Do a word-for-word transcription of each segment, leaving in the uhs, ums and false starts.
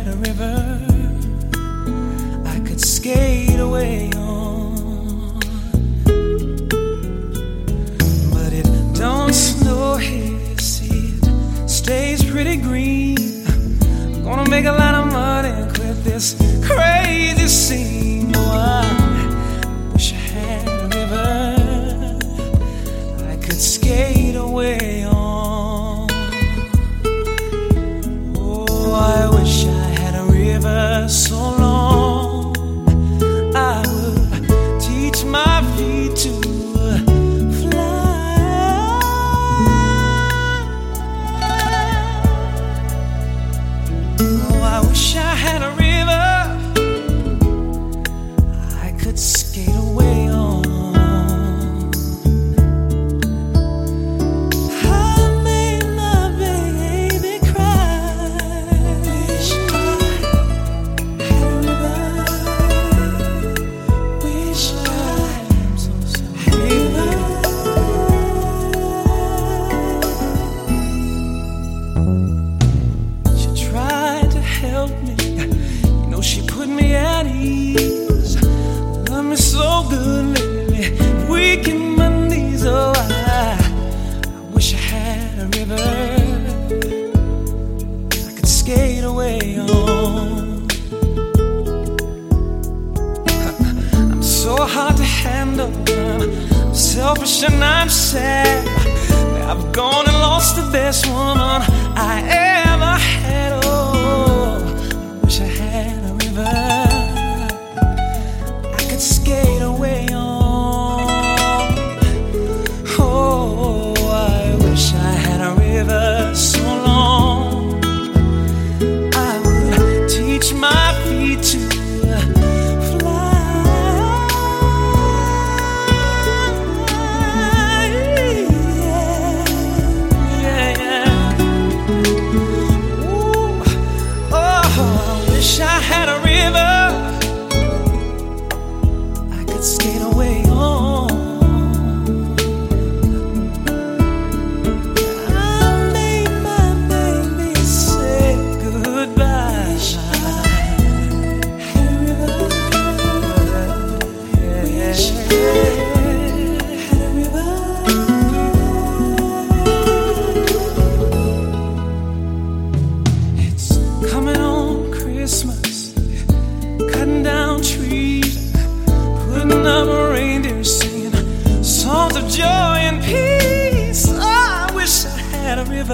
a river I could skate away on, but it don't snow here, you see, it stays pretty green. I'm gonna make a lot of money and quit this crazy scene. Oh, I wish I had a river I could skate away on. Oh, I wish I had a river so long I would teach my feet to fly. Oh, I wish I had a river I could skate away on. She put me at ease, love me so good lately, weak in my knees. Oh, I, I wish I had a river I could skate away on. I'm so hard to handle, I'm selfish and I'm sad. I've gone and lost the best woman I ever had. Oh, I wish I had a river I could skate away on. Oh, I wish I had a river so long I would teach my feet to fly. Yeah, yeah, yeah. Ooh, oh, I wish I had a river I could skate away on. I made my baby say goodbye. Wish I had a river. Wish I had a river. It's coming on Christmas, cutting down trees, putting up a reindeer, singing songs of joy and peace. Oh, I wish I had a river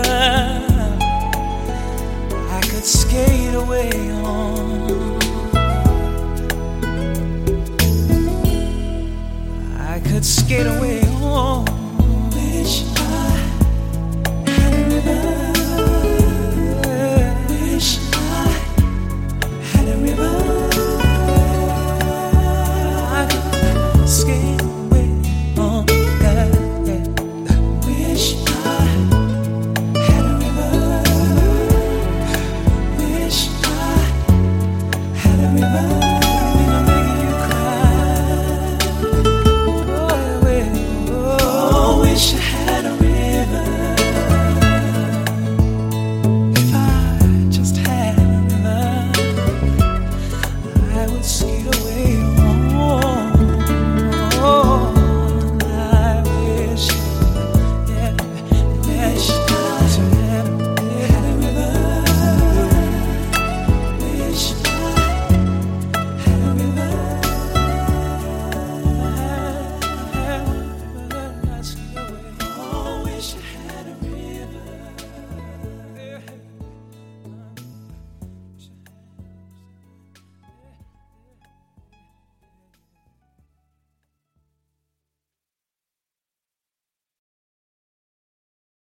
I could skate away on. I could skate away on. Wish I had a river.